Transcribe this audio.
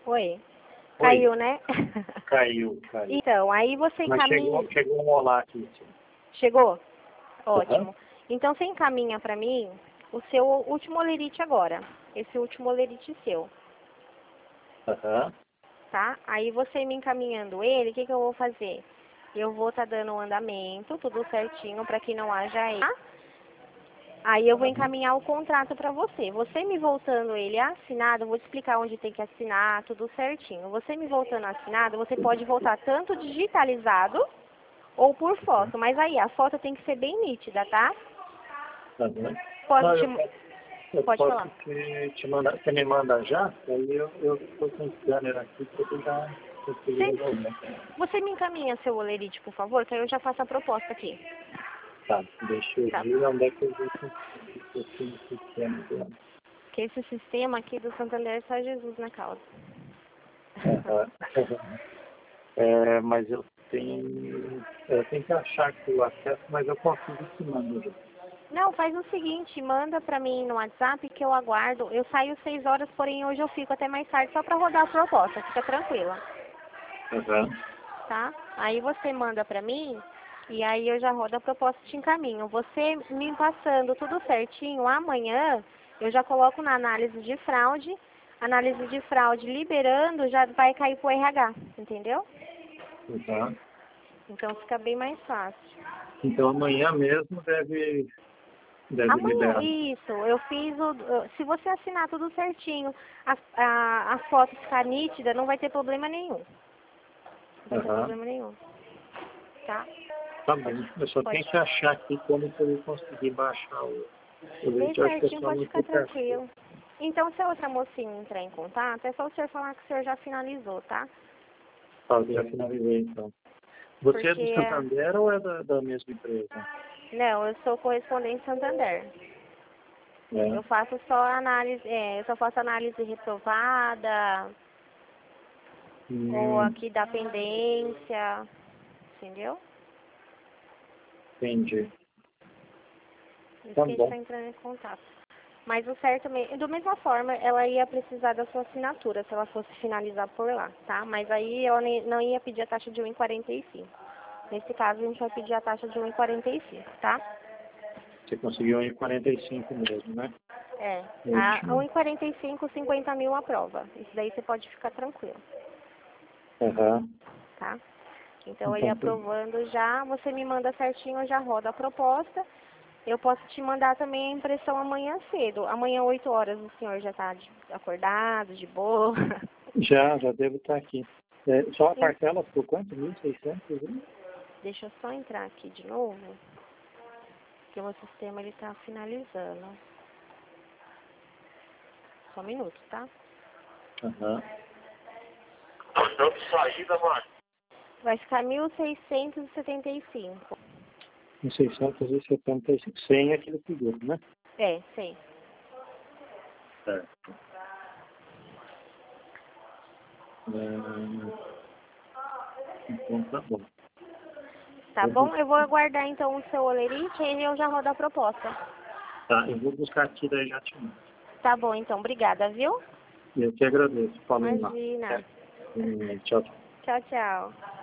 Oi. Oi. Caiu, né? Caiu. Então, aí você Mas encaminha... chegou um olá aqui. Chegou? Uhum. Ótimo. Então você encaminha para mim o seu último olerite agora. Esse último olerite seu. Uhum. Tá? Aí você me encaminhando ele, o que eu vou fazer? Eu vou estar dando um andamento, tudo certinho, para que não haja erro. Aí eu vou encaminhar o contrato para você. Você me voltando ele assinado, eu vou te explicar onde tem que assinar, tudo certinho. Você me voltando assinado, você pode voltar tanto digitalizado ou por foto. Mas aí, a foto tem que ser bem nítida, tá? Uhum. Posso Não, te... eu Pode posso falar. te mandar, você me manda já, aí eu estou com o scanner aqui para eu já conseguir resolver. Você me encaminha seu olerite, por favor, que aí eu já faço a proposta aqui. Tá, deixa eu Tá? ver onde é que eu vou conseguir no sistema dela. Porque esse sistema aqui do Santander é só Jesus na causa. Uhum. Mas eu tenho que achar aqui o acesso, mas eu consigo te mandar já. Não, faz o seguinte, manda pra mim no WhatsApp que eu aguardo. Eu saio 6 horas, porém hoje eu fico até mais tarde só pra rodar a proposta. Fica tranquila, Uhum. tá? Aí você manda pra mim e aí eu já rodo a proposta e te encaminho. Você me passando tudo certinho, amanhã eu já coloco na análise de fraude. Análise de fraude liberando já vai cair pro RH, entendeu? Uhum. Então fica bem mais fácil. Então amanhã mesmo deve Amanhã, liberar. isso, eu fiz se você assinar tudo certinho, a foto ficar nítida, não vai ter problema nenhum. Não vai ter Uhum. problema nenhum. Tá? Tá bom. Eu só tenho Pode. que achar aqui como que eu vou conseguir baixar o Bem vídeo. Eu acho que é certinho, só pode no ficar aplicativo. tranquilo. Então, se a outra mocinha entrar em contato, é só o senhor falar que o senhor já finalizou, tá? Tá, eu já finalizei então. Você é do Porque, Santander ou é da mesma empresa? não, eu sou correspondente Santander. É. Eu faço só análise, eu só faço análise reprovada, ou aqui da pendência, entendeu? Entendi. Isso Tá que a gente bom. está entrando em contato. Mas o certo mesmo, da mesma forma, ela ia precisar da sua assinatura se ela fosse finalizar por lá, tá? Mas aí ela não ia pedir a taxa de 1,45. Nesse caso, a gente vai pedir a taxa de 1,45, tá? Você conseguiu em 45 mesmo, né? É, a Ótimo. 1,45, 50 mil a prova. Isso daí você pode ficar tranquilo, Aham. tá? Então, aí Então, aprovando já, você me manda certinho, eu já rodo a proposta. Eu posso te mandar também a impressão amanhã cedo. Amanhã, 8 horas, o senhor já está acordado, de boa. já devo estar aqui. Só a parcela por quanto? 1.600, né? Deixa eu só entrar aqui de novo, porque o meu sistema ele está finalizando. Só um minuto, tá? Aham. Saída, mano. Vai ficar 1.675. 1.675. Sem aquele seguro, né? É, sei. Certo. Então tá bom. Tá bom? Eu vou aguardar então o seu olerite e eu já rodo a proposta. Tá, eu vou buscar aqui, daí já te mando. Tá bom, então. Obrigada, viu? Eu que agradeço. Falou lá. Imagina. Tchau. Tchau, tchau.